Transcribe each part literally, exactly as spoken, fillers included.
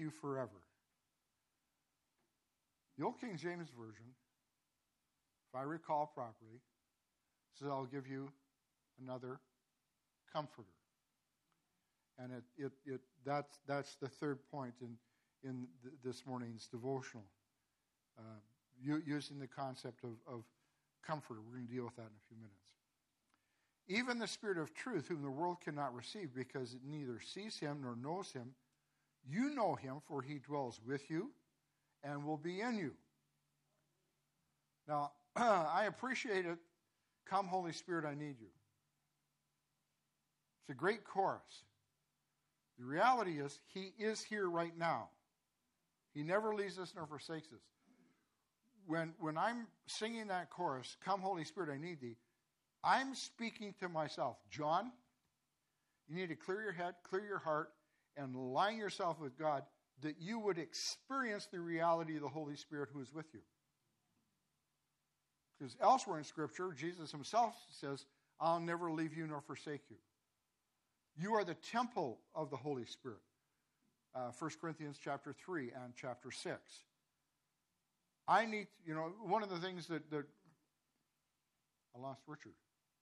you forever. The old King James Version, if I recall properly, says, I'll give you another comforter. And it, it, it that's that's the third point in, in th- this morning's devotional. Uh, u- using the concept of, of comforter. We're going to deal with that in a few minutes. Even the Spirit of truth, whom the world cannot receive, because it neither sees him nor knows him, you know him, for he dwells with you and will be in you. Now, I appreciate it. Come, Holy Spirit, I need you. It's a great chorus. The reality is, he is here right now. He never leaves us nor forsakes us. When, when I'm singing that chorus, Come, Holy Spirit, I need thee, I'm speaking to myself. John, you need to clear your head, clear your heart, and align yourself with God that you would experience the reality of the Holy Spirit who is with you. Because elsewhere in Scripture, Jesus himself says, I'll never leave you nor forsake you. You are the temple of the Holy Spirit. Uh, First Corinthians chapter three and chapter six. I need, you know, one of the things that, that I lost Richard.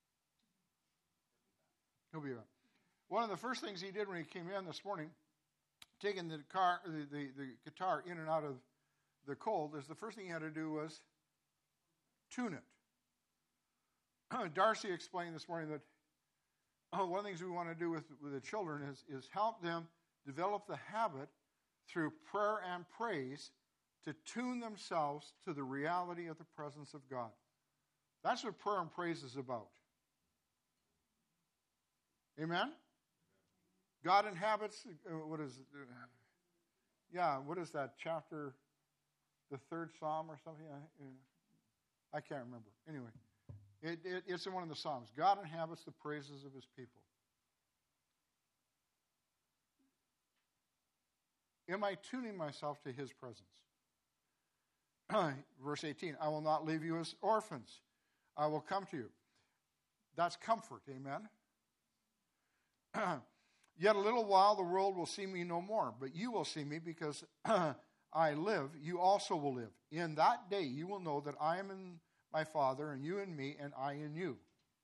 He'll be back. One of the first things he did when he came in this morning, taking the car, the, the, the guitar in and out of the cold, is the first thing he had to do was tune it. Darcy explained this morning that oh, one of the things we want to do with, with the children is, is help them develop the habit through prayer and praise to tune themselves to the reality of the presence of God. That's what prayer and praise is about. Amen? God inhabits, uh, what is, uh, yeah, what is that chapter, the third Psalm or something? I, uh, I can't remember. Anyway, it, it, it's in one of the Psalms. God inhabits the praises of his people. Am I tuning myself to his presence? Verse eighteen, I will not leave you as orphans. I will come to you. That's comfort, amen? Yet a little while the world will see me no more, but you will see me because I live, you also will live. In that day you will know that I am in my Father, and you in me, and I in you.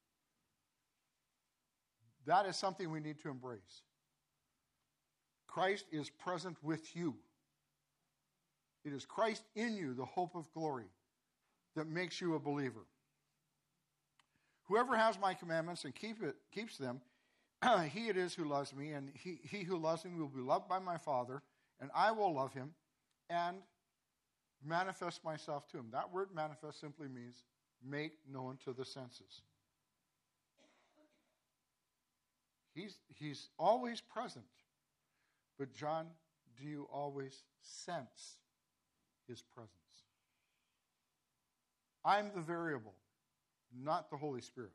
That is something we need to embrace. Christ is present with you. It is Christ in you, the hope of glory, that makes you a believer. Whoever has my commandments and keep it, keeps them, he it is who loves me, and he, he who loves me will be loved by my Father, and I will love him and manifest myself to him. That word manifest simply means make known to the senses. He's, he's always present. But John, do you always sense his presence? I'm the variable, not the Holy Spirit.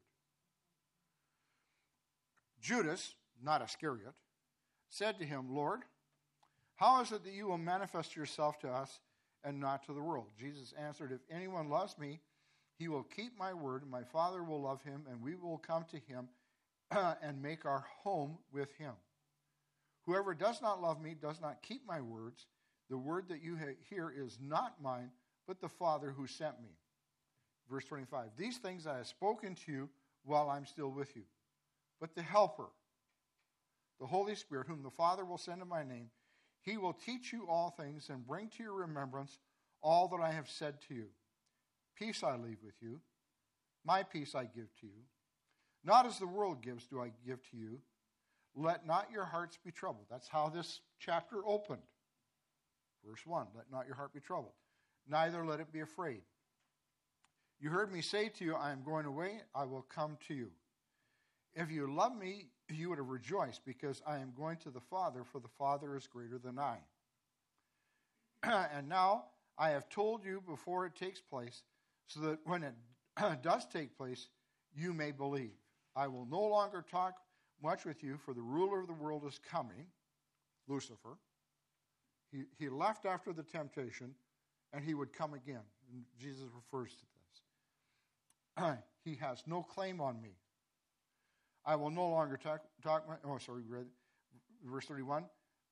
Judas, not Iscariot, said to him, Lord, how is it that you will manifest yourself to us and not to the world? Jesus answered, if anyone loves me, he will keep my word, and my Father will love him, and we will come to him and make our home with him. Whoever does not love me does not keep my words. The word that you hear is not mine, but the Father who sent me. Verse twenty-five, these things I have spoken to you while I'm still with you. But the Helper, the Holy Spirit, whom the Father will send in my name, he will teach you all things and bring to your remembrance all that I have said to you. Peace I leave with you. My peace I give to you. Not as the world gives do I give to you. Let not your hearts be troubled. That's how this chapter opened. Verse one, let not your heart be troubled. Neither let it be afraid. You heard me say to you, I am going away, I will come to you. If you love me, you would have rejoiced, because I am going to the Father, for the Father is greater than I. And now I have told you before it takes place, so that when it does take place, you may believe. I will no longer talk much with you, for the ruler of the world is coming, Lucifer. He, he left after the temptation, and he would come again. And Jesus refers to this. He has no claim on me. I will no longer talk, talk my, oh, sorry, read verse thirty-one.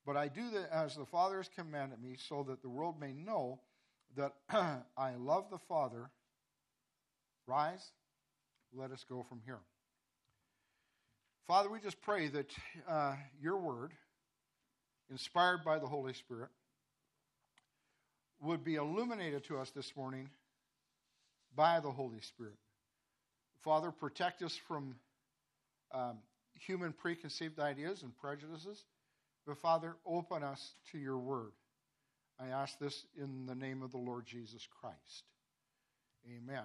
But I do that as the Father has commanded me, so that the world may know that I love the Father. Rise, let us go from here. Father, we just pray that uh, your word, inspired by the Holy Spirit, would be illuminated to us this morning by the Holy Spirit. Father, protect us from um, human preconceived ideas and prejudices. But Father, open us to your word. I ask this in the name of the Lord Jesus Christ. Amen.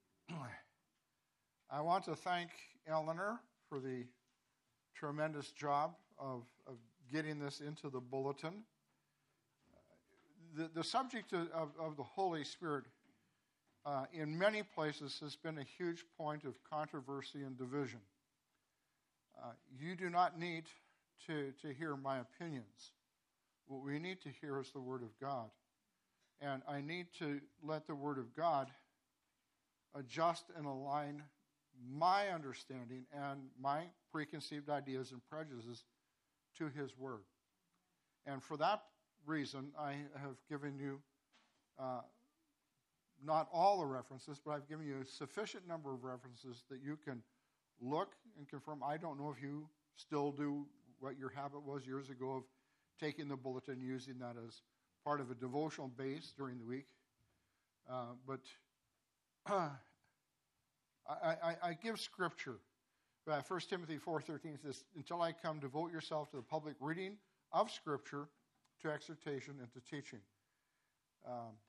I want to thank Eleanor for the tremendous job of, of getting this into the bulletin. The, the subject of, of the Holy Spirit uh, in many places has been a huge point of controversy and division. Uh, you do not need to, to hear my opinions. What we need to hear is the Word of God. And I need to let the Word of God adjust and align my understanding and my preconceived ideas and prejudices to His Word. And for that reason, I have given you uh, not all the references, but I've given you a sufficient number of references that you can look and confirm. I don't know if you still do what your habit was years ago of taking the bulletin and using that as part of a devotional base during the week. Uh, but uh, I, I, I give Scripture. Uh, First Timothy four thirteen says, "Until I come, devote yourself to the public reading of Scripture, to exhortation, and to teaching." Um,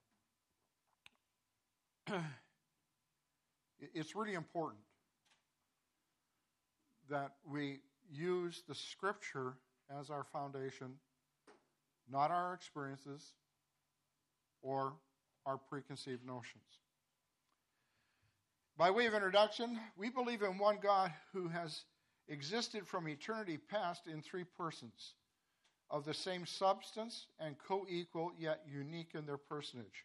it's really important that we use the Scripture as our foundation, not our experiences or our preconceived notions. By way of introduction, we believe in one God who has existed from eternity past in three persons, of the same substance and co-equal, yet unique in their personage.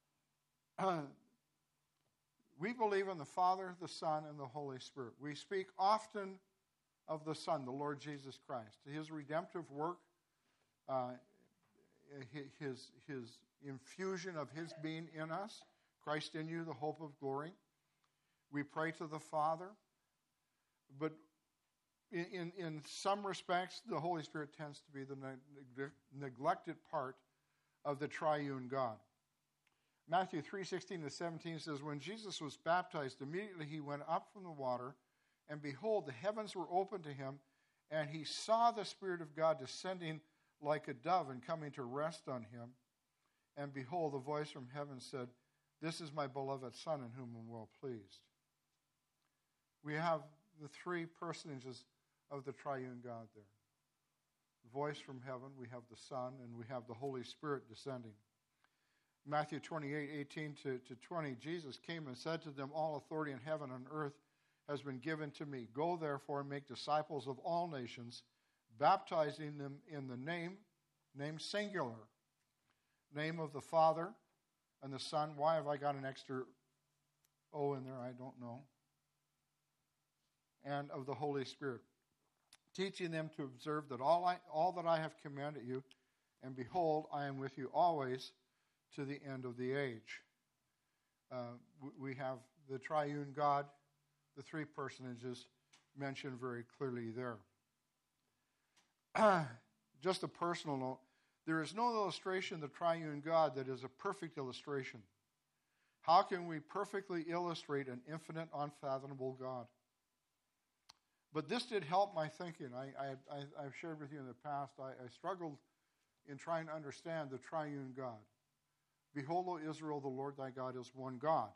We believe in the Father, the Son, and the Holy Spirit. We speak often of the Son, the Lord Jesus Christ, His redemptive work, uh, his, his infusion of His being in us, Christ in you, the hope of glory. We pray to the Father, but in, in, in some respects, the Holy Spirit tends to be the neg- neglected part of the triune God. Matthew three sixteen to seventeen says, "When Jesus was baptized, immediately He went up from the water, and behold, the heavens were opened to Him, and He saw the Spirit of God descending like a dove and coming to rest on Him. And behold, a voice from heaven said, 'This is my beloved Son, in whom I'm well pleased.'" We have the three personages of the triune God there. The voice from heaven, we have the Son, and we have the Holy Spirit descending. Matthew twenty-eight eighteen to twenty, Jesus came and said to them, "All authority in heaven and earth has been given to me. Go therefore and make disciples of all nations, baptizing them in the name, name singular, name of the Father and the Son." Why have I got an extra O in there? I don't know. "And of the Holy Spirit, teaching them to observe that all I, all that I have commanded you, and behold, I am with you always to the end of the age." Uh, we have the triune God, the three personages mentioned very clearly there. Just a personal note, there is no illustration of the triune God that is a perfect illustration. How can we perfectly illustrate an infinite, unfathomable God? But this did help my thinking. I, I, I, I've shared with you in the past, I, I struggled in trying to understand the triune God. "Behold, O Israel, the Lord thy God is one God."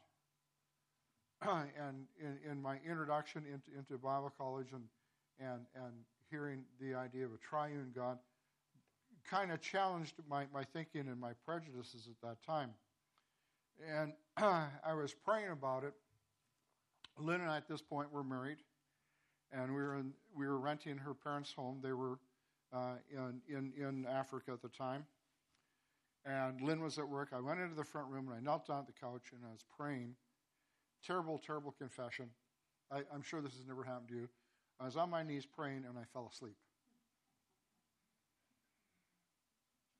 And in, in my introduction into, into Bible college and, and, and hearing the idea of a triune God, kind of challenged my, my thinking and my prejudices at that time. And I was praying about it. Lynn and I at this point were married, and we were in, we were renting her parents' home. They were uh, in, in in Africa at the time. And Lynn was at work. I went into the front room, and I knelt down at the couch, and I was praying. Terrible, terrible confession. I, I'm sure this has never happened to you. I was on my knees praying, and I fell asleep.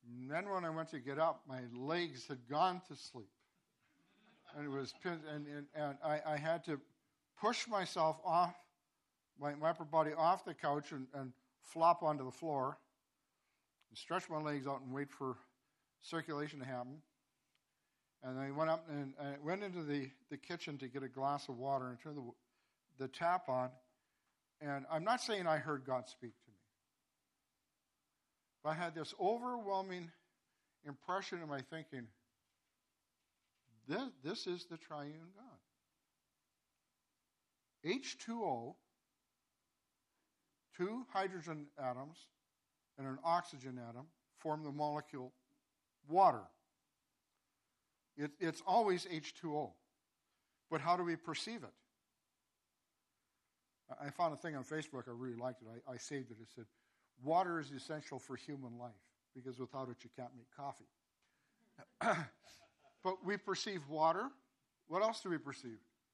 And then when I went to get up, my legs had gone to sleep. And it was, and, and, and I, I had to push myself off, my, my upper body off the couch and, and flop onto the floor and stretch my legs out and wait for circulation to happen. And I went up and I went into the, the kitchen to get a glass of water and turned the, the tap on. And I'm not saying I heard God speak to me. But I had this overwhelming impression in my thinking, this, this is the triune God. H two O, two hydrogen atoms and an oxygen atom form the molecule water. It, it's always H two O. But how do we perceive it? I found a thing on Facebook, I really liked it. I, I saved it. It said, water is essential for human life because without it you can't make coffee. But we perceive water. What else do we perceive?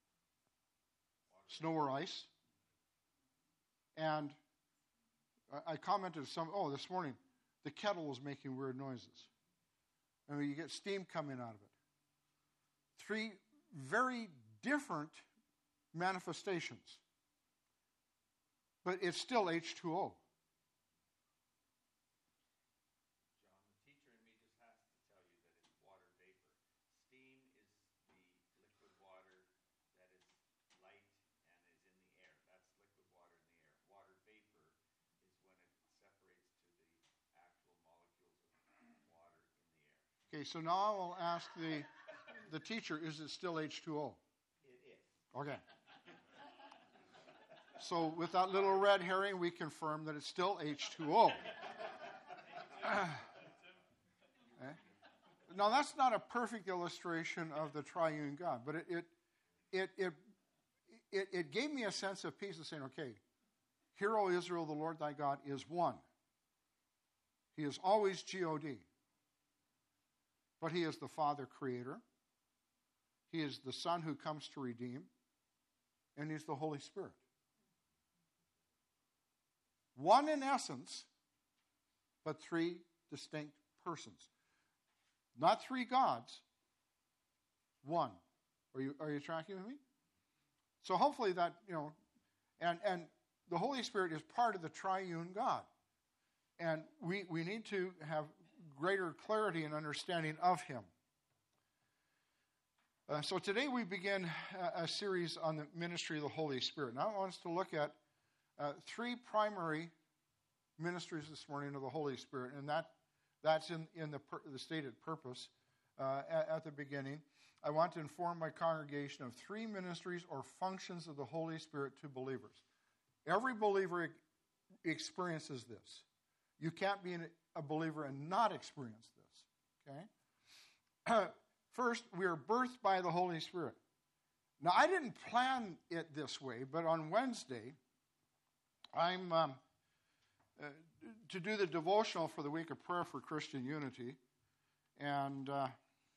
Snow or ice. And I commented some, oh, this morning, the kettle was making weird noises. And you get steam coming out of it. Three very different manifestations. But it's still H two O. Okay, so now I will ask the the teacher, is it still H two O? It is. Okay. So with that little red herring, we confirm that it's still H two O. Okay. Now that's not a perfect illustration of the triune God, but it it it it it, it gave me a sense of peace of saying, okay, hear, O Israel, the Lord thy God is one. He is always G O D. But he is the Father creator. He is the Son who comes to redeem. And he's the Holy Spirit. One in essence, but three distinct persons. Not three gods, one. Are you are you tracking with me? So hopefully that, you know, and, and the Holy Spirit is part of the triune God. And we, we need to have greater clarity and understanding of him. Uh, so today we begin a, a series on the ministry of the Holy Spirit. Now I want us to look at uh, three primary ministries this morning of the Holy Spirit, and that that's in, in the, per, the stated purpose uh, at, at the beginning. I want to inform my congregation of three ministries or functions of the Holy Spirit to believers. Every believer experiences this. You can't be a believer and not experience this. Okay? First, we are birthed by the Holy Spirit. Now, I didn't plan it this way, but on Wednesday, I'm um, uh, to do the devotional for the week of prayer for Christian unity, and uh,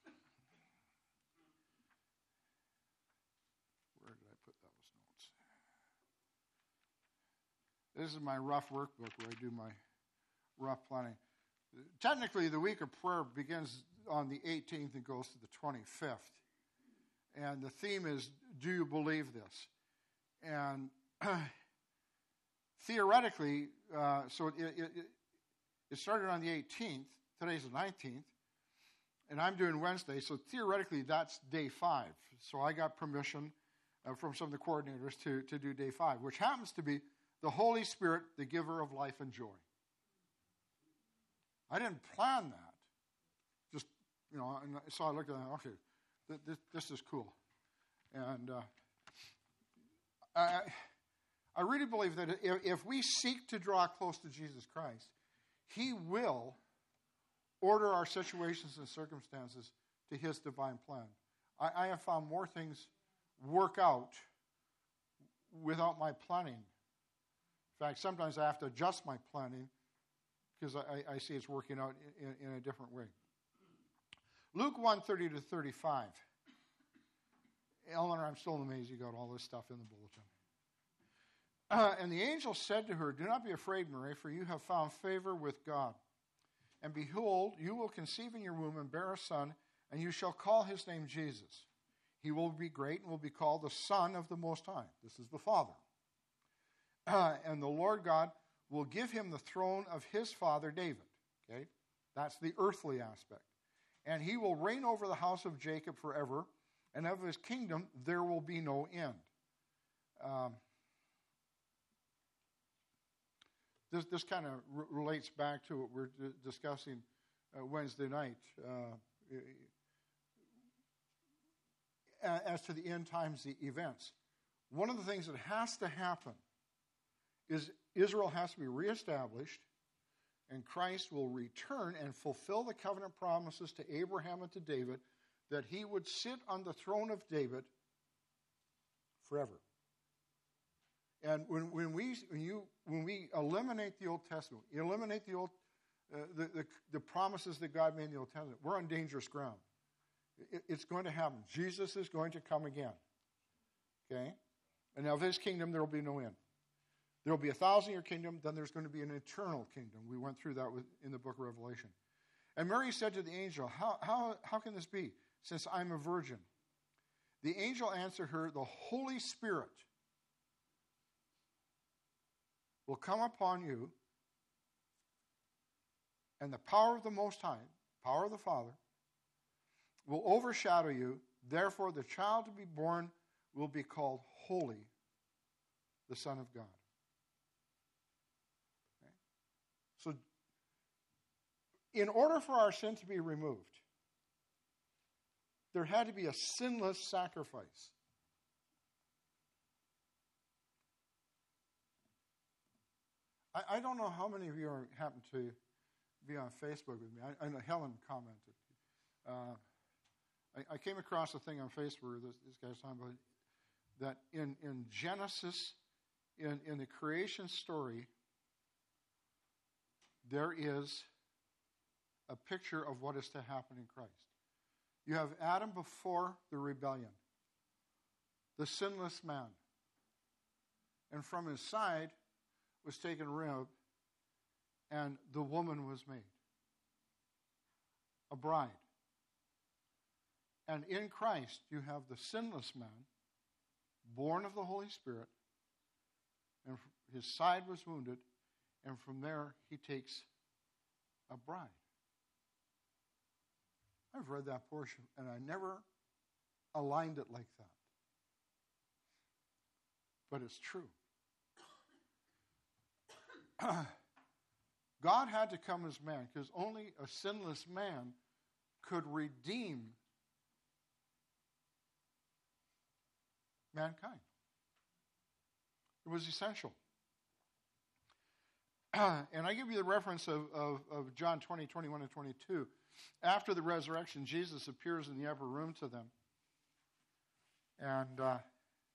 where did I put those notes? This is my rough workbook where I do my rough planning. Technically, the week of prayer begins on the eighteenth and goes to the twenty-fifth. And the theme is, do you believe this? And theoretically, uh, so it, it, it started on the eighteenth. Today's the nineteenth. And I'm doing Wednesday, so theoretically that's day five. So I got permission uh, from some of the coordinators to, to do day five, which happens to be the Holy Spirit, the giver of life and joy. I didn't plan that. Just, you know, and so I looked at that, okay, th- this, this is cool. And uh, I, I really believe that if, if we seek to draw close to Jesus Christ, he will order our situations and circumstances to his divine plan. I, I have found more things work out without my planning. In fact, sometimes I have to adjust my planning because I, I see it's working out in, in a different way. Luke one, thirty to thirty-five. Eleanor, I'm still amazed you got all this stuff in the bulletin. Uh, and the angel said to her, do not be afraid, Mary, for you have found favor with God. And behold, you will conceive in your womb and bear a son, and you shall call his name Jesus. He will be great and will be called the Son of the Most High. This is the Father. Uh, and the Lord God will give him the throne of his father David. Okay? That's the earthly aspect. And he will reign over the house of Jacob forever, and of his kingdom there will be no end. Um, this this kind of r- relates back to what we're d- discussing uh, Wednesday night. Uh, as to the end times, the events. One of the things that has to happen is Israel has to be reestablished, and Christ will return and fulfill the covenant promises to Abraham and to David that he would sit on the throne of David forever. And when, when we when you when we eliminate the Old Testament, eliminate the old uh, the, the the promises that God made in the Old Testament, we're on dangerous ground. It, it's going to happen. Jesus is going to come again. Okay, and of his kingdom there will be no end. There will be a thousand-year kingdom, then there's going to be an eternal kingdom. We went through that with, in the book of Revelation. And Mary said to the angel, how, how, how can this be, since I'm a virgin? The angel answered her, the Holy Spirit will come upon you, and the power of the Most High, power of the Father, will overshadow you. Therefore, the child to be born will be called Holy, the Son of God. So, in order for our sin to be removed, there had to be a sinless sacrifice. I, I don't know how many of you are, happen to be on Facebook with me. I, I know Helen commented. Uh, I, I came across a thing on Facebook where this, this guy's talking about that in, in Genesis, in, in the creation story, there is a picture of what is to happen in Christ. You have Adam before the rebellion, the sinless man. And from his side was taken a rib, and the woman was made, a bride. And in Christ, you have the sinless man, born of the Holy Spirit, and his side was wounded, and from there, he takes a bride. I've read that portion, and I never aligned it like that. But it's true. God had to come as man, because only a sinless man could redeem mankind. It was essential. And I give you the reference of, of, of John twenty, twenty-one, and twenty-two. After the resurrection, Jesus appears in the upper room to them. And uh,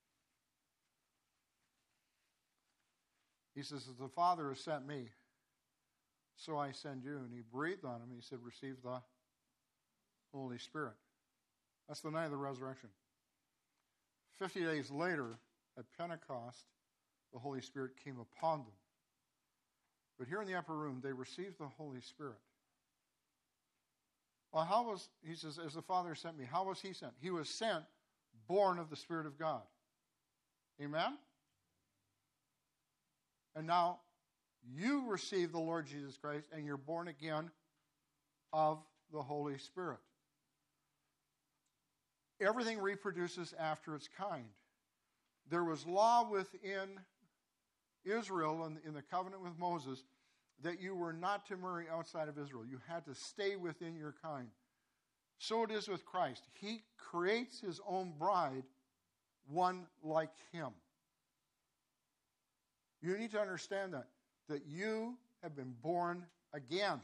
he says, as the Father has sent me, so I send you. And he breathed on him. He said, receive the Holy Spirit. That's the night of the resurrection. Fifty days later, at Pentecost, the Holy Spirit came upon them. But here in the upper room, they received the Holy Spirit. Well, how was, he says, as the Father sent me, how was he sent? He was sent, born of the Spirit of God. Amen? And now, you receive the Lord Jesus Christ, and you're born again of the Holy Spirit. Everything reproduces after its kind. There was law within Israel in, in the covenant with Moses that you were not to marry outside of Israel. You had to stay within your kind. So it is with Christ. He creates his own bride, one like him. You need to understand that, that you have been born again.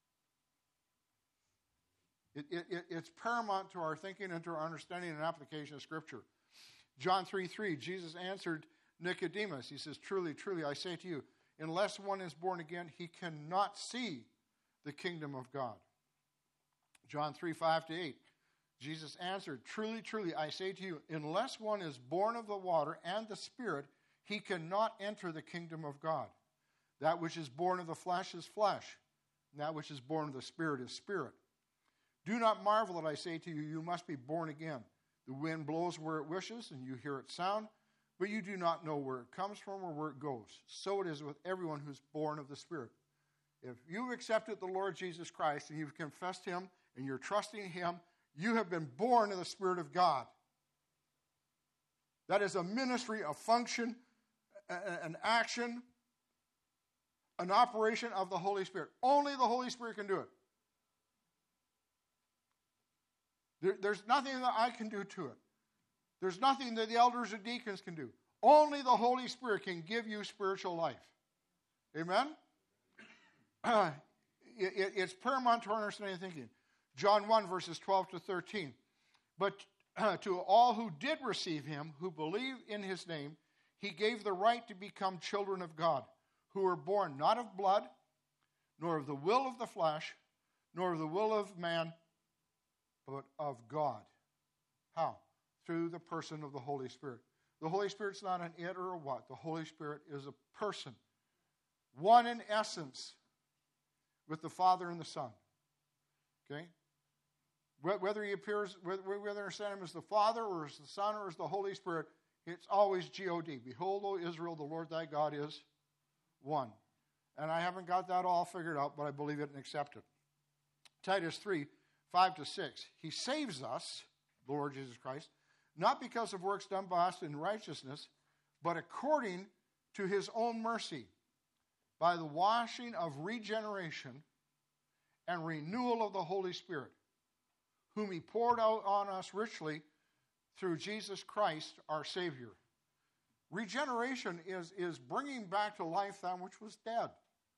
It, it, it's paramount to our thinking and to our understanding and application of Scripture. John three three, Jesus answered Nicodemus. He says, truly, truly, I say to you, unless one is born again, he cannot see the kingdom of God. John three five to eight, Jesus answered, truly, truly, I say to you, unless one is born of the water and the Spirit, he cannot enter the kingdom of God. That which is born of the flesh is flesh. And that which is born of the Spirit is spirit. Do not marvel that I say to you, you must be born again. The wind blows where it wishes, and you hear its sound, but you do not know where it comes from or where it goes. So it is with everyone who's born of the Spirit. If you've accepted the Lord Jesus Christ and you've confessed him and you're trusting him, you have been born of the Spirit of God. That is a ministry, a function, an action, an operation of the Holy Spirit. Only the Holy Spirit can do it. There, there's nothing that I can do to it. There's nothing that the elders or deacons can do. Only the Holy Spirit can give you spiritual life. Amen? Uh, it, it, it's paramount to understand thinking. John one, verses twelve to thirteen. But uh, to all who did receive him, who believe in his name, he gave the right to become children of God, who were born not of blood, nor of the will of the flesh, nor of the will of man, but of God. How? Through the person of the Holy Spirit. The Holy Spirit's not an it or a what. The Holy Spirit is a person. One in essence with the Father and the Son. Okay? Whether he appears, whether we understand him as the Father or as the Son or as the Holy Spirit, it's always G O D. Behold, O Israel, the Lord thy God is one. And I haven't got that all figured out, but I believe it and accept it. Titus three, five to six. He saves us, the Lord Jesus Christ, not because of works done by us in righteousness, but according to his own mercy, by the washing of regeneration and renewal of the Holy Spirit, whom he poured out on us richly through Jesus Christ, our Savior. Regeneration is, is bringing back to life that which was dead.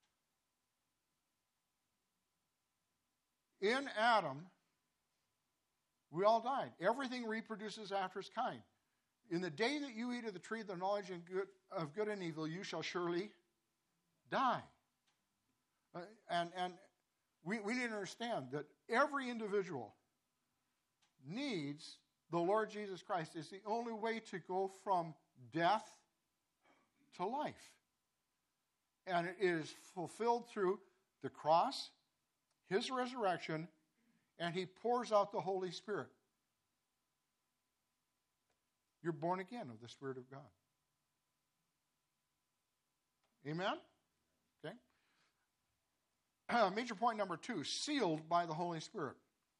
In Adam, we all died. Everything reproduces after its kind. In the day that you eat of the tree of the knowledge of good, of good and evil, you shall surely die. Uh, and and we, we need to understand that every individual needs the Lord Jesus Christ. It's the only way to go from death to life. And it is fulfilled through the cross, his resurrection, and he pours out the Holy Spirit. You're born again of the Spirit of God. Amen? Okay. Uh, major point number two, sealed by the Holy Spirit.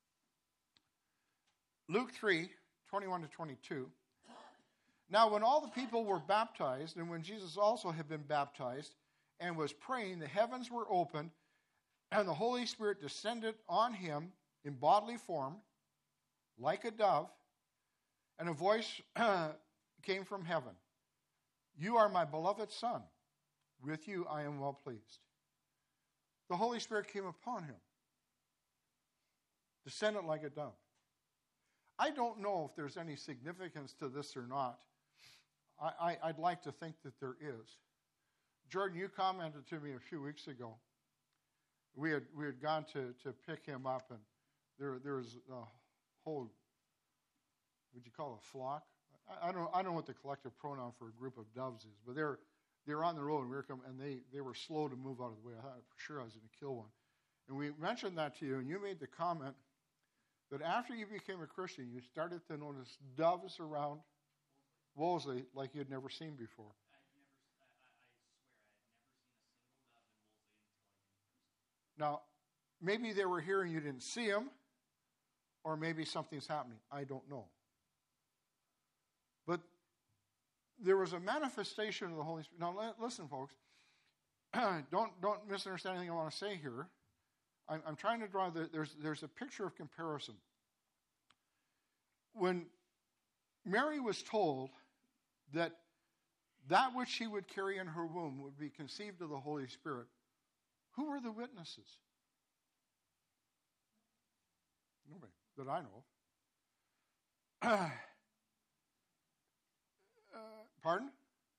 Luke three, twenty-one to twenty-two. Now when all the people were baptized, and when Jesus also had been baptized and was praying, the heavens were opened, and the Holy Spirit descended on him in bodily form, like a dove, and a voice came from heaven. You are my beloved Son. With you I am well pleased. The Holy Spirit came upon him, descended like a dove. I don't know if there's any significance to this or not. I, I, I'd like to think that there is. Jordan, you commented to me a few weeks ago. We had we had gone to, to pick him up, and there there was a whole, would you call it a flock? I, I don't I don't know what the collective pronoun for a group of doves is, but they're they're on the road, and we were coming, and they, they were slow to move out of the way. I thought for sure I was going to kill one. And we mentioned that to you, and you made the comment that after you became a Christian, you started to notice doves around Wolseley like you'd never seen before. Now, maybe they were here and you didn't see them, or maybe something's happening. I don't know. But there was a manifestation of the Holy Spirit. Now, listen, folks. don't don't misunderstand anything I want to say here. I'm, I'm trying to draw the, there's there's a picture of comparison. When Mary was told that that which she would carry in her womb would be conceived of the Holy Spirit, who were the witnesses? Nobody that I know of. Uh, uh, pardon?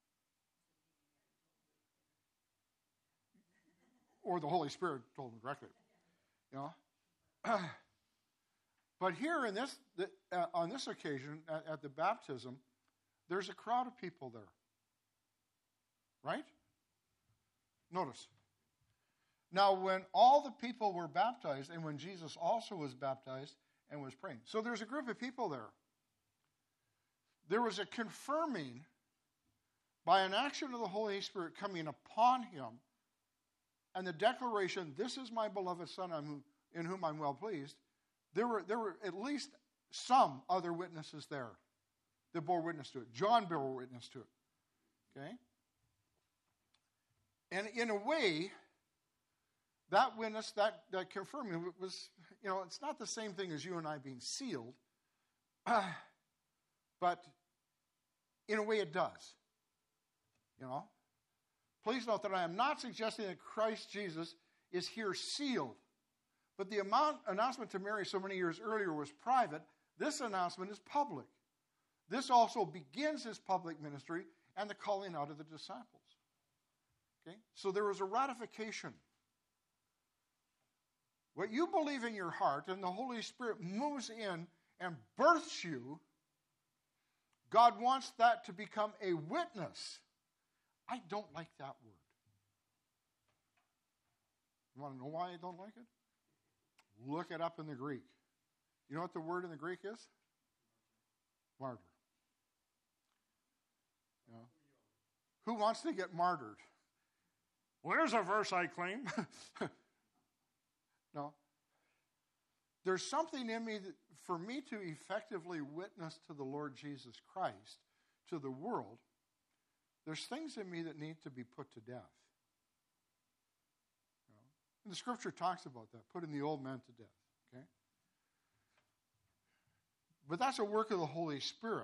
Or the Holy Spirit told them directly. You know? Uh, but here in this, the, uh, on this occasion, at, at the baptism, there's a crowd of people there. Right? Notice. Now, when all the people were baptized, and when Jesus also was baptized and was praying. So there's a group of people there. There was a confirming by an action of the Holy Spirit coming upon him, and the declaration, this is my beloved Son in whom I'm well pleased. There were, there were at least some other witnesses there that bore witness to it. John bore witness to it. Okay? And in a way, that witness, that, that confirming was, you know, it's not the same thing as you and I being sealed, uh, but in a way it does. You know? Please note that I am not suggesting that Christ Jesus is here sealed. But the amount, announcement to Mary so many years earlier was private. This announcement is public. This also begins his public ministry and the calling out of the disciples. Okay? So there was a ratification. What you believe in your heart and the Holy Spirit moves in and births you, God wants that to become a witness. I don't like that word. You want to know why I don't like it? Look it up in the Greek. You know what the word in the Greek is? Martyr. You know? Who wants to get martyred? Well, there's a verse I claim. No. There's something in me that, for me to effectively witness to the Lord Jesus Christ, to the world, there's things in me that need to be put to death. You know? And the scripture talks about that, putting the old man to death. Okay? But that's a work of the Holy Spirit.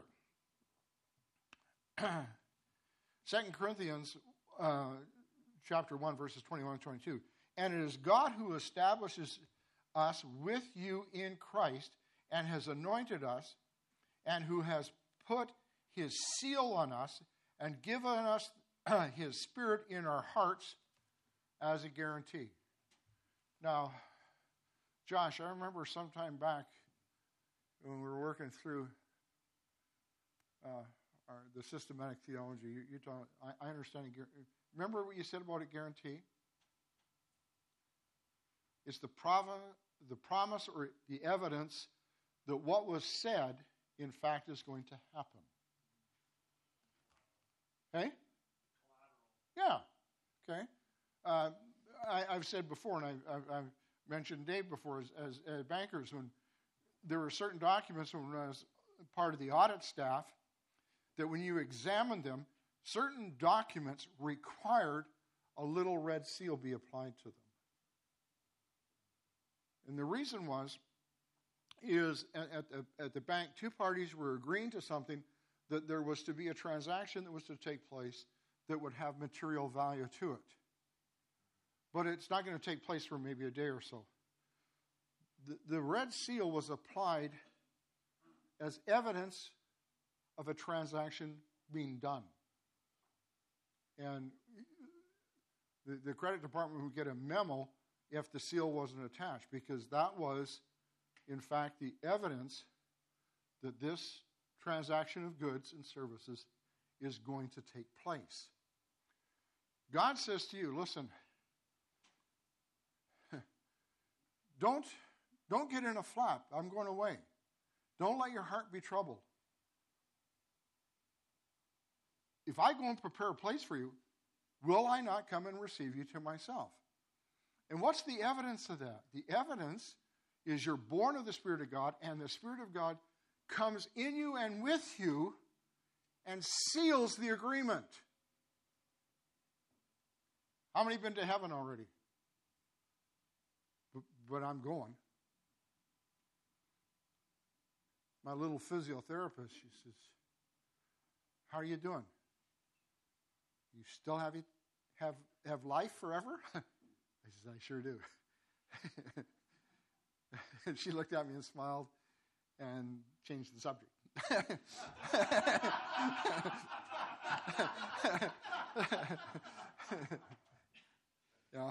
Second Corinthians uh, chapter one, verses twenty-one and twenty-two. And it is God who establishes us with you in Christ and has anointed us and who has put his seal on us and given us uh, his Spirit in our hearts as a guarantee. Now, Josh, I remember sometime back when we were working through uh, our, the systematic theology, you, you told, I, I understand. Remember what you said about a guarantee? It's the, prov- the promise or the evidence that what was said, in fact, is going to happen. Okay? Yeah. Okay. Uh, I, I've said before, and I, I've, I've mentioned Dave before, as, as, as bankers, when there were certain documents when I was part of the audit staff, that when you examined them, certain documents required a little red seal be applied to them. And the reason was, is at, at, the, at the bank, two parties were agreeing to something, that there was to be a transaction that was to take place that would have material value to it. But it's not going to take place for maybe a day or so. The, the red seal was applied as evidence of a transaction being done. And the, the credit department would get a memo if the seal wasn't attached, because that was, in fact, the evidence that this transaction of goods and services is going to take place. God says to you, listen, don't, don't get in a flap. I'm going away. Don't let your heart be troubled. If I go and prepare a place for you, will I not come and receive you to myself? And what's the evidence of that? The evidence is you're born of the Spirit of God, and the Spirit of God comes in you and with you and seals the agreement. How many have been to heaven already? But, but I'm going. My little physiotherapist, she says, how are you doing? You still have, have, have life forever? I said, I sure do. And she looked at me and smiled and changed the subject. Yeah.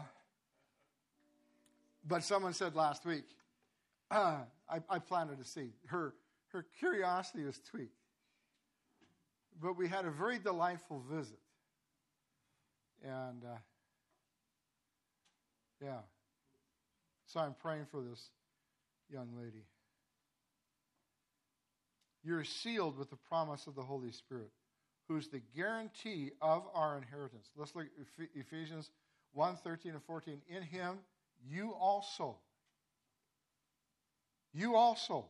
But someone said last week, uh, I, I planted a seed. Her, her curiosity was tweaked. But we had a very delightful visit. And, uh, Yeah. So I'm praying for this young lady. You're sealed with the promise of the Holy Spirit, who's the guarantee of our inheritance. Let's look at Ephesians one, thirteen and fourteen. In him, you also, you also,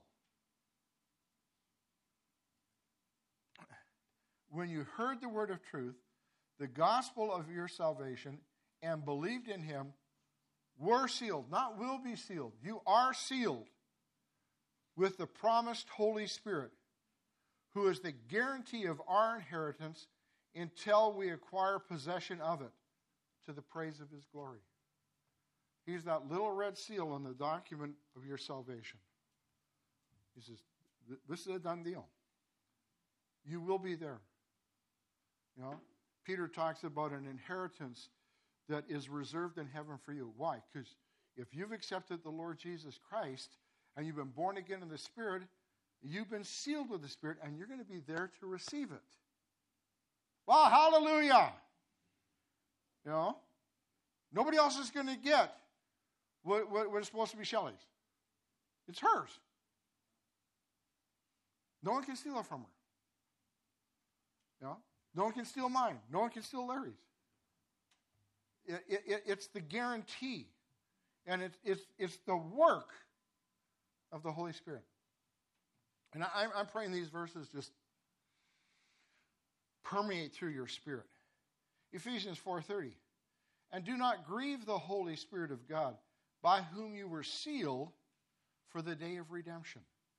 when you heard the word of truth, the gospel of your salvation, and believed in him, were sealed, not will be sealed. You are sealed with the promised Holy Spirit, who is the guarantee of our inheritance until we acquire possession of it, to the praise of his glory. He's that little red seal on the document of your salvation. He says, this is a done deal. You will be there. You know, Peter talks about an inheritance that is reserved in heaven for you. Why? Because if you've accepted the Lord Jesus Christ and you've been born again in the Spirit, you've been sealed with the Spirit, and you're going to be there to receive it. Well, hallelujah! You know, nobody else is going to get what, what, what is supposed to be Shelley's. It's hers. No one can steal it from her. You know, no one can steal mine. No one can steal Larry's. It, it, it's the guarantee, and it, it's it's the work of the Holy Spirit. And I, I'm praying these verses just permeate through your spirit. Ephesians four thirty. And do not grieve the Holy Spirit of God, by whom you were sealed for the day of redemption.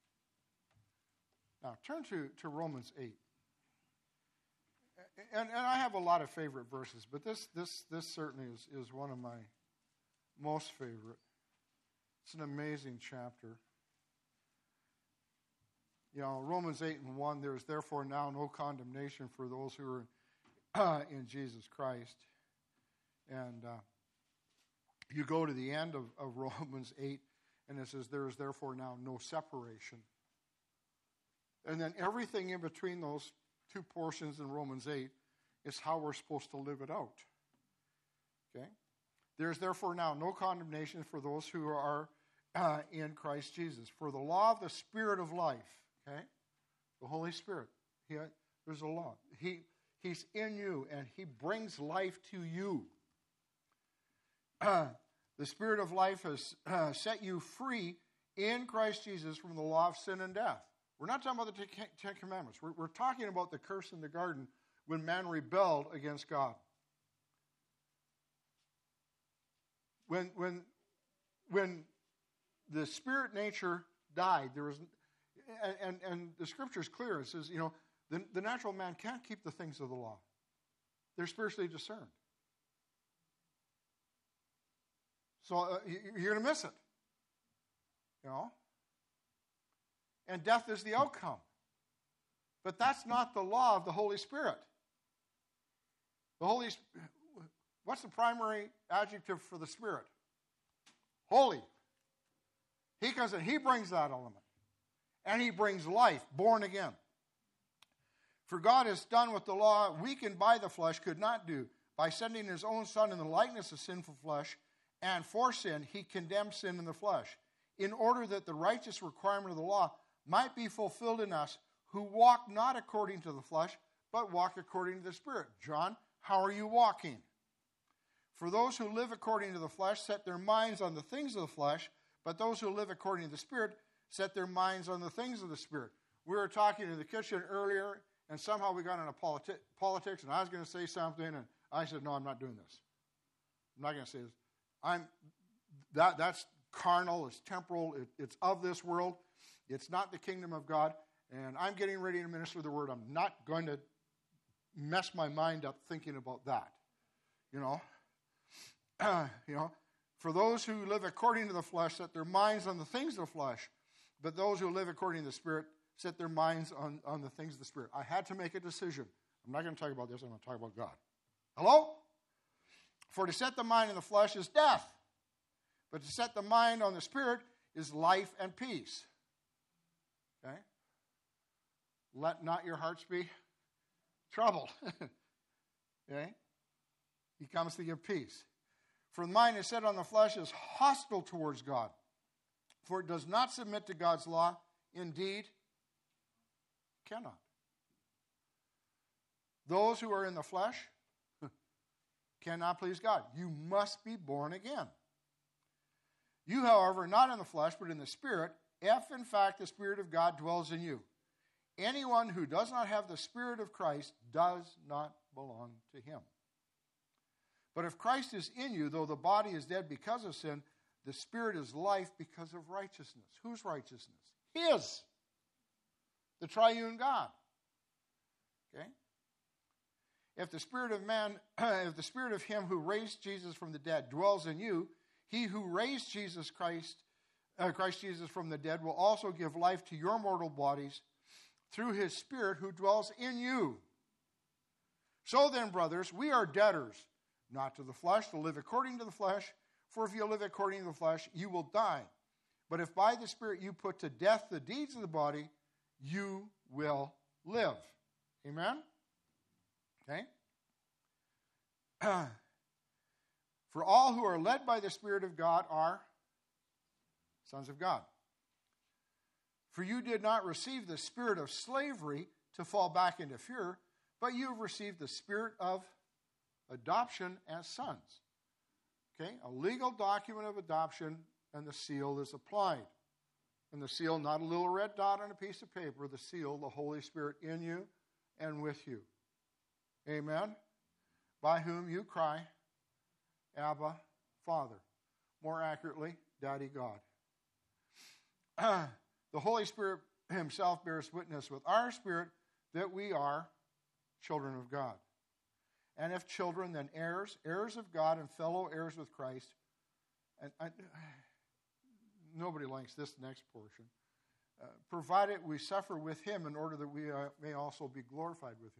Now, turn to, to Romans eight. And, and I have a lot of favorite verses, but this this this certainly is, is one of my most favorite. It's an amazing chapter. You know, Romans eight and one, there is therefore now no condemnation for those who are uh, in Jesus Christ. And uh, you go to the end of, of Romans eight, and it says, there is therefore now no separation. And then everything in between those two portions in Romans eight is how we're supposed to live it out. Okay? There is therefore now no condemnation for those who are uh, in Christ Jesus. For the law of the Spirit of life, okay? The Holy Spirit. He, there's a law. He, he's in you, and he brings life to you. Uh, the Spirit of life has uh, set you free in Christ Jesus from the law of sin and death. We're not talking about the Ten Commandments. We're, we're talking about the curse in the garden when man rebelled against God. When, when, when the spirit nature died, there was, and, and, and the scripture is clear. It says, you know, the, the natural man can't keep the things of the law. They're spiritually discerned. So uh, you're going to miss it. You know? And death is the outcome. But that's not the law of the Holy Spirit. The Holy Spirit, what's the primary adjective for the Spirit? Holy. He comes in, he brings that element. And he brings life, born again. For God has done what the law, weakened by the flesh, could not do. By sending his own Son in the likeness of sinful flesh, and for sin, he condemned sin in the flesh, in order that the righteous requirement of the law might be fulfilled in us, who walk not according to the flesh, but walk according to the Spirit. John, how are you walking? For those who live according to the flesh set their minds on the things of the flesh, but those who live according to the Spirit set their minds on the things of the Spirit. We were talking in the kitchen earlier, and somehow we got into politi- politics, and I was going to say something, and I said, no, I'm not doing this. I'm not going to say this. I'm that that's carnal, it's temporal, it, it's of this world. It's not the kingdom of God, and I'm getting ready to minister the word. I'm not going to mess my mind up thinking about that. You know, uh, you know, for those who live according to the flesh set their minds on the things of the flesh, but those who live according to the Spirit set their minds on, on the things of the Spirit. I had to make a decision. I'm not going to talk about this. I'm going to talk about God. Hello? For to set the mind in the flesh is death, but to set the mind on the Spirit is life and peace. Okay? Let not your hearts be troubled. Okay? He comes to give peace. For the mind is set on the flesh is hostile towards God, for it does not submit to God's law. Indeed, cannot. Those who are in the flesh cannot please God. You must be born again. You, however, not in the flesh, but in the Spirit, if in fact the Spirit of God dwells in you. Anyone who does not have the Spirit of Christ does not belong to him. But if Christ is in you, though the body is dead because of sin, the Spirit is life because of righteousness. Whose righteousness? His. The triune God. Okay? If the Spirit of man, if the Spirit of him who raised Jesus from the dead dwells in you, he who raised Jesus Christ, uh, Christ Jesus from the dead will also give life to your mortal bodies through his Spirit who dwells in you. So then, brothers, we are debtors, not to the flesh, to live according to the flesh. For if you live according to the flesh, you will die. But if by the Spirit you put to death the deeds of the body, you will live. Amen? Okay? For all who are led by the Spirit of God are sons of God. For you did not receive the spirit of slavery to fall back into fear, but you have received the spirit of adoption as sons. Okay? A legal document of adoption, and the seal is applied. And the seal, not a little red dot on a piece of paper, the seal, the Holy Spirit in you and with you. Amen? By whom you cry, Abba, Father. More accurately, Daddy God. The Holy Spirit himself bears witness with our spirit that we are children of God. And if children, then heirs, heirs of God and fellow heirs with Christ. And I, nobody likes this next portion. Uh, provided we suffer with him in order that we uh, may also be glorified with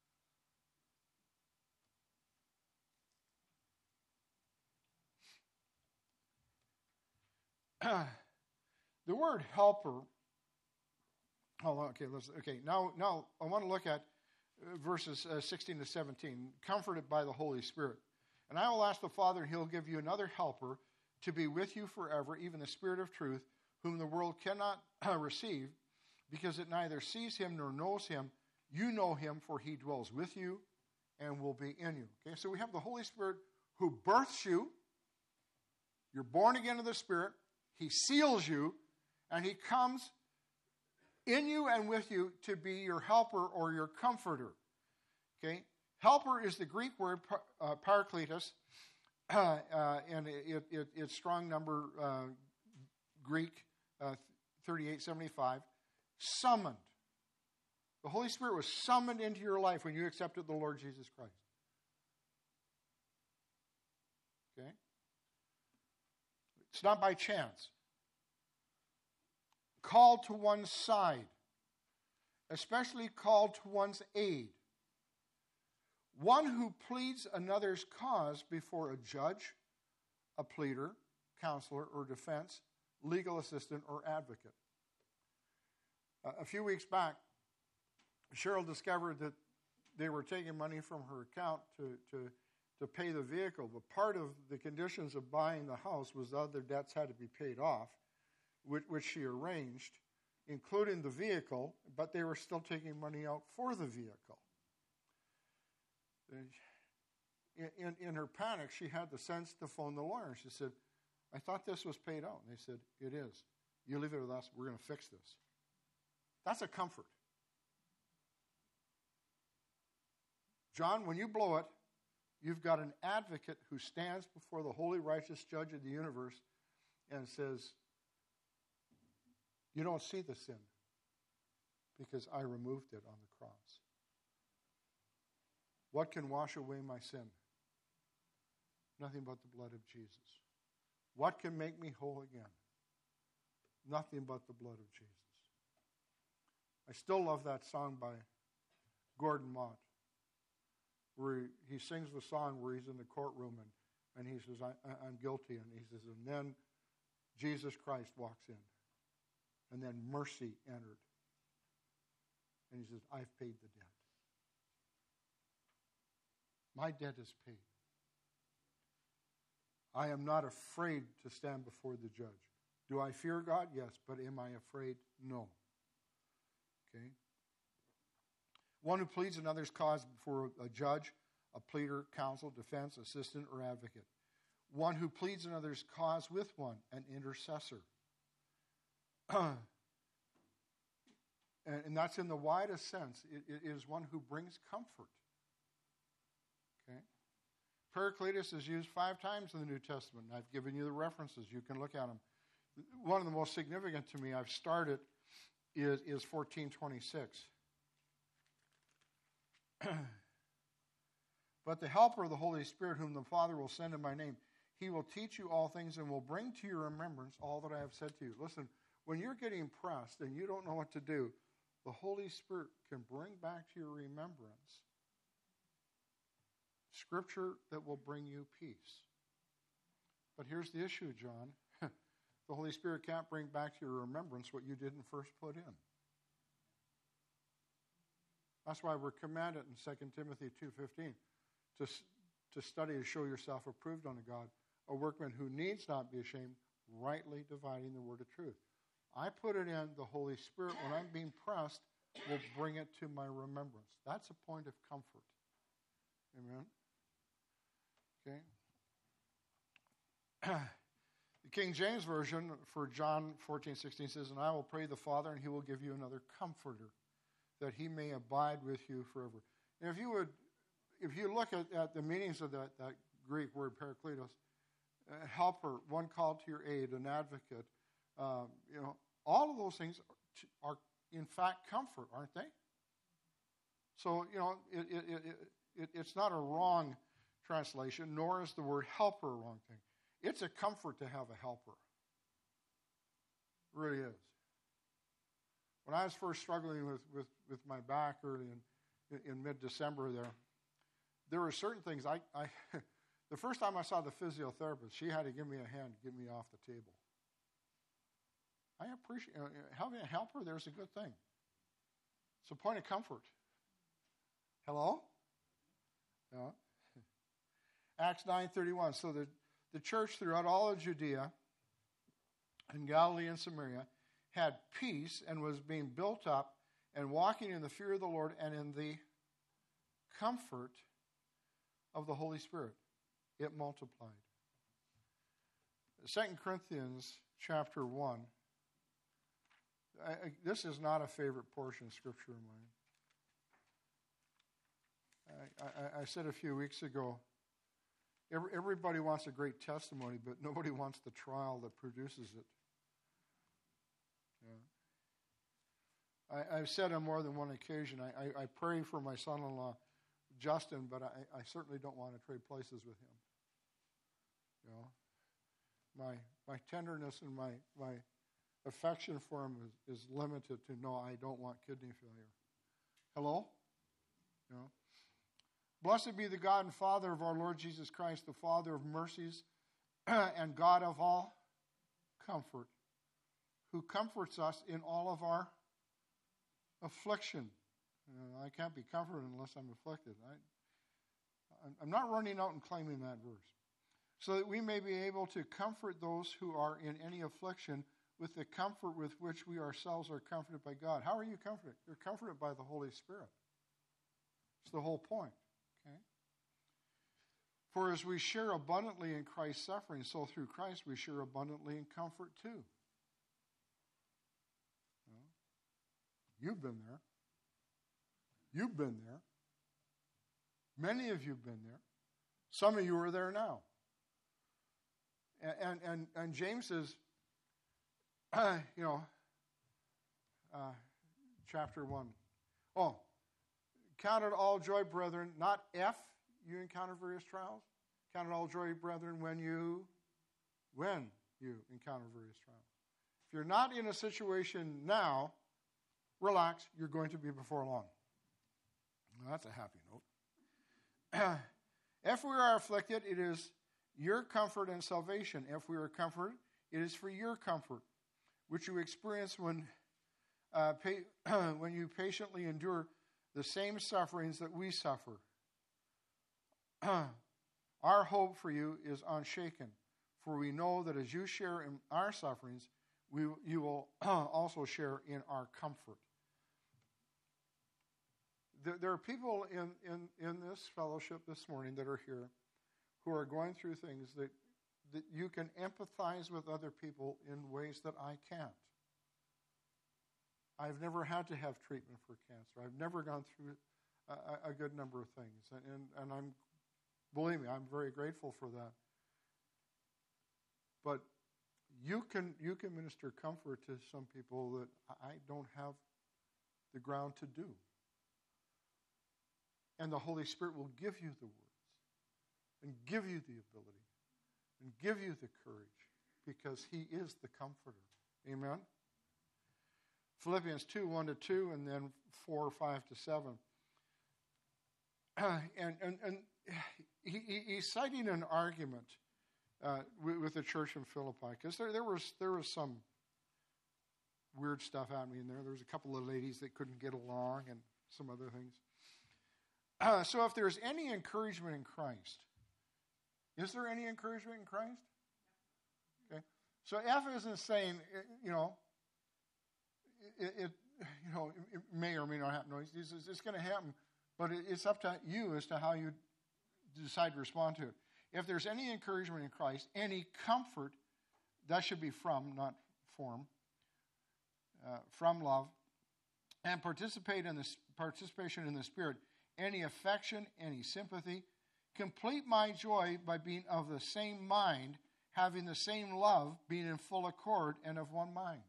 him. The word helper. Oh, okay. Let's, okay. Now, now I want to look at verses uh, sixteen to seventeen. Comforted by the Holy Spirit, and I will ask the Father, and He'll give you another helper to be with you forever, even the Spirit of Truth, whom the world cannot uh, receive, because it neither sees Him nor knows Him. You know Him, for He dwells with you and will be in you. Okay. So we have the Holy Spirit who births you. You're born again of the Spirit. He seals you. And he comes in you and with you to be your helper or your comforter. Okay? Helper is the Greek word uh, parakletos, uh, uh, and it, it, it's strong number uh, Greek uh, thirty-eight seventy-five. Summoned. The Holy Spirit was summoned into your life when you accepted the Lord Jesus Christ. Okay? It's not by chance. Called to one's side, especially called to one's aid. One who pleads another's cause before a judge, a pleader, counselor, or defense, legal assistant, or advocate. Uh, a few weeks back, Cheryl discovered that they were taking money from her account to, to, to pay the vehicle, but part of the conditions of buying the house was the other debts had to be paid off, which, which she arranged, including the vehicle, but they were still taking money out for the vehicle. In, in, in her panic, she had the sense to phone the lawyer. She said, I thought this was paid out. And they said, it is. You leave it with us. We're going to fix this. That's a comfort. John, when you blow it, you've got an advocate who stands before the holy, righteous judge of the universe and says, you don't see the sin because I removed it on the cross. What can wash away my sin? Nothing but the blood of Jesus. What can make me whole again? Nothing but the blood of Jesus. I still love that song by Gordon Mott, where he, he sings the song where he's in the courtroom and, and he says, I, I, I'm guilty. And he says, and then Jesus Christ walks in. And then mercy entered. And he says, I've paid the debt. My debt is paid. I am not afraid to stand before the judge. Do I fear God? Yes. But am I afraid? No. Okay. One who pleads another's cause before a judge, a pleader, counsel, defense, assistant, or advocate. One who pleads another's cause with one, an intercessor. and, and that's in the widest sense. It, it is one who brings comfort. Okay. Paracletus is used five times in the New Testament. I've given you the references. You can look at them. One of the most significant to me, I've started, is, is fourteen twenty-six. But the helper of the Holy Spirit, whom the Father will send in my name, he will teach you all things and will bring to your remembrance all that I have said to you. Listen, when you're getting pressed and you don't know what to do, the Holy Spirit can bring back to your remembrance Scripture that will bring you peace. But here's the issue, John. The Holy Spirit can't bring back to your remembrance what you didn't first put in. That's why we're commanded in Second Timothy two fifteen to, to study to show yourself approved unto God, a workman who needs not be ashamed, rightly dividing the word of truth. I put it in, the Holy Spirit, when I'm being pressed, will bring it to my remembrance. That's a point of comfort. Amen? Okay? The King James Version for John fourteen sixteen says, and I will pray the Father, and he will give you another comforter, that he may abide with you forever. And if you would, if you look at, at the meanings of that, that Greek word parakletos, a helper, one called to your aid, an advocate, um, you know, all of those things are, are in fact comfort, aren't they? So, you know, it, it, it, it, it's not a wrong translation, nor is the word helper a wrong thing. It's a comfort to have a helper. It really is. When I was first struggling with, with, with my back early in, in mid-December there, there were certain things I, I the first time I saw the physiotherapist, she had to give me a hand to get me off the table. I appreciate, uh, having a helper there's a good thing. It's a point of comfort. Hello? Yeah. Acts nine thirty-one. So the, the church throughout all of Judea and Galilee and Samaria had peace and was being built up and walking in the fear of the Lord and in the comfort of the Holy Spirit. It multiplied. Second Corinthians chapter one. I, I, this is not a favorite portion of Scripture of mine. I, I, I said a few weeks ago, every, everybody wants a great testimony, but nobody wants the trial that produces it. Yeah. I, I've said on more than one occasion, I, I, I pray for my son-in-law, Justin, but I, I certainly don't want to trade places with him. You know, my my tenderness and my, my affection for him is, is limited to no, I don't want kidney failure. Hello? You know? Blessed be the God and Father of our Lord Jesus Christ, the Father of mercies and God of all comfort, who comforts us in all of our affliction. You know, I can't be comforted unless I'm afflicted. I, I'm not running out and claiming that verse. So that we may be able to comfort those who are in any affliction with the comfort with which we ourselves are comforted by God. How are you comforted? You're comforted by the Holy Spirit. It's the whole point. Okay? For as we share abundantly in Christ's suffering, so through Christ we share abundantly in comfort too. You've been there. You've been there. Many of you have been there. Some of you are there now. And and and James says, uh, you know, uh, chapter one. Oh, count it all joy, brethren. Not if you encounter various trials. Count it all joy, brethren, when you, when you encounter various trials. If you're not in a situation now, relax. You're going to be before long. Well, that's a happy note. If we are afflicted, it is your comfort and salvation. If we are comforted, it is for your comfort, which you experience when uh, pa- when you patiently endure the same sufferings that we suffer. Our hope for you is unshaken, For we know that as you share in our sufferings, we, you will also share in our comfort. There, there are people in, in, in this fellowship this morning that are here who are going through things that, that you can empathize with other people in ways that I can't. I've never had to have treatment for cancer. I've never gone through a, a good number of things. And, and, and I'm, believe me, I'm very grateful for that. But you can you can minister comfort to some people that I don't have the ground to do. And the Holy Spirit will give you the words and give you the ability and give you the courage because He is the comforter. Amen? Philippians two, one to two, and then four, five to seven. and and, and he, he's citing an argument uh, with, with the church in Philippi because there, there, was, there was some weird stuff happening in there. There was a couple of ladies that couldn't get along and some other things. Uh, so if there's any encouragement in Christ, is there any encouragement in Christ? Okay. So F isn't saying, you know, it, it you know, it may or may not happen. No, it's, it's going to happen, but it, it's up to you as to how you decide to respond to it. If there's any encouragement in Christ, any comfort, that should be from, not form, uh, from love, and participate in this participation in the Spirit. Any affection, any sympathy. Complete my joy by being of the same mind, having the same love, being in full accord and of one mind.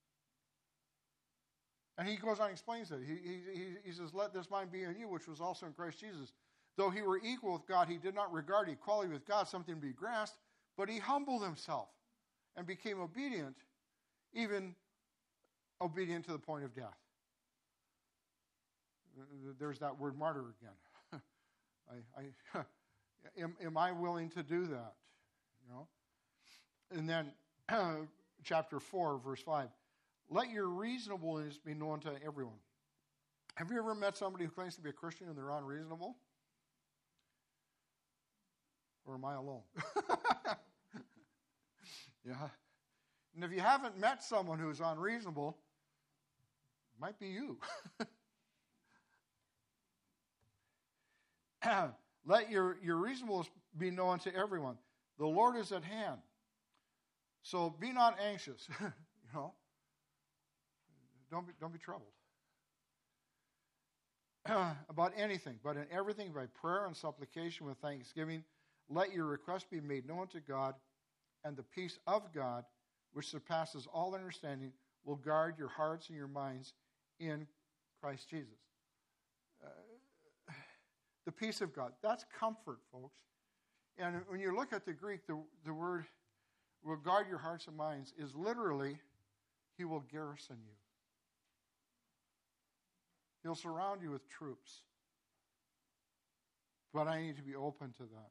And he goes on and explains it. He, he, he says, let this mind be in you, which was also in Christ Jesus. Though he were equal with God, he did not regard equality with God something to be grasped, but he humbled himself and became obedient, even obedient to the point of death. There's that word martyr again. I, I, am, am I willing to do that? You know. And then uh, chapter four, verse five. Let your reasonableness be known to everyone. Have you ever met somebody who claims to be a Christian and they're unreasonable? Or am I alone? Yeah. And if you haven't met someone who's unreasonable, it might be you. Let your, your reasonableness be known to everyone. The Lord is at hand. So be not anxious. you know. Don't be, don't be troubled. About anything, but in everything by prayer and supplication with thanksgiving, let your request be made known to God, and the peace of God, which surpasses all understanding, will guard your hearts and your minds in Christ Jesus. Uh, The peace of God. That's comfort, folks. And when you look at the Greek, the, the word will guard your hearts and minds is literally, he will garrison you. He'll surround you with troops. But I need to be open to that.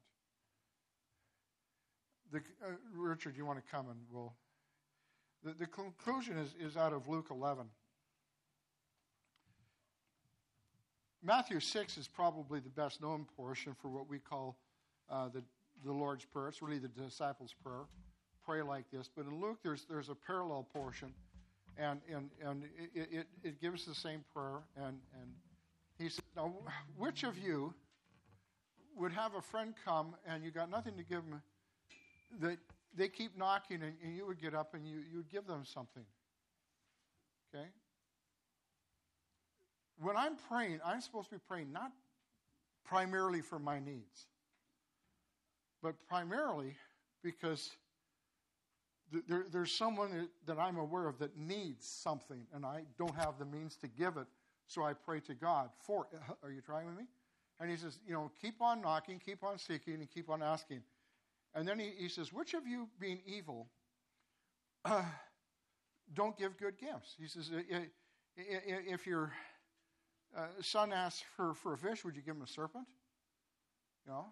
The, uh, Richard, you want to come and we'll... The, the conclusion is, is out of Luke eleven. Matthew six is probably the best known portion for what we call uh, the, the Lord's Prayer. It's really the disciples' prayer. Pray like this. But in Luke, there's there's a parallel portion, and and, and it, it, it gives the same prayer. And, and he said, now, which of you would have a friend come and you got nothing to give them, that they keep knocking and, and you would get up and you, you would give them something? Okay? When I'm praying, I'm supposed to be praying not primarily for my needs, but primarily because th- there, there's someone that, that I'm aware of that needs something, and I don't have the means to give it, so I pray to God for it. Are you trying with me? And he says, you know, keep on knocking, keep on seeking, and keep on asking. And then he, he says, which of you, being evil, uh, don't give good gifts? He says, if you're... Uh, son asks for, for a fish, would you give him a serpent? You know?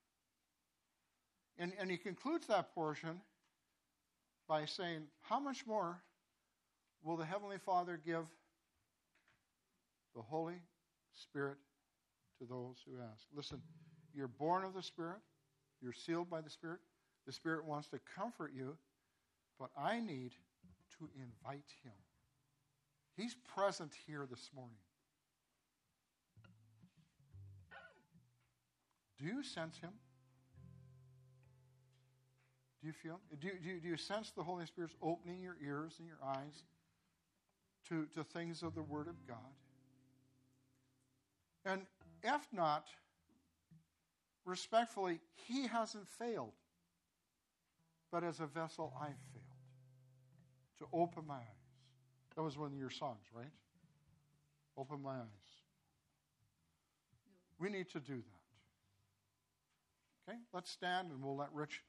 And, and he concludes that portion by saying, how much more will the Heavenly Father give the Holy Spirit to those who ask? Listen, you're born of the Spirit. You're sealed by the Spirit. The The Spirit wants to comfort you, but I need to invite him. He's present here this morning. Do you sense him? Do you feel him? Do, do, do you sense the Holy Spirit's opening your ears and your eyes to, to things of the Word of God? And if not, respectfully, he hasn't failed. But as a vessel, I've failed to open my eyes. That was one of your songs, right? Open my eyes. We need to do that. Okay, let's stand and we'll let Rich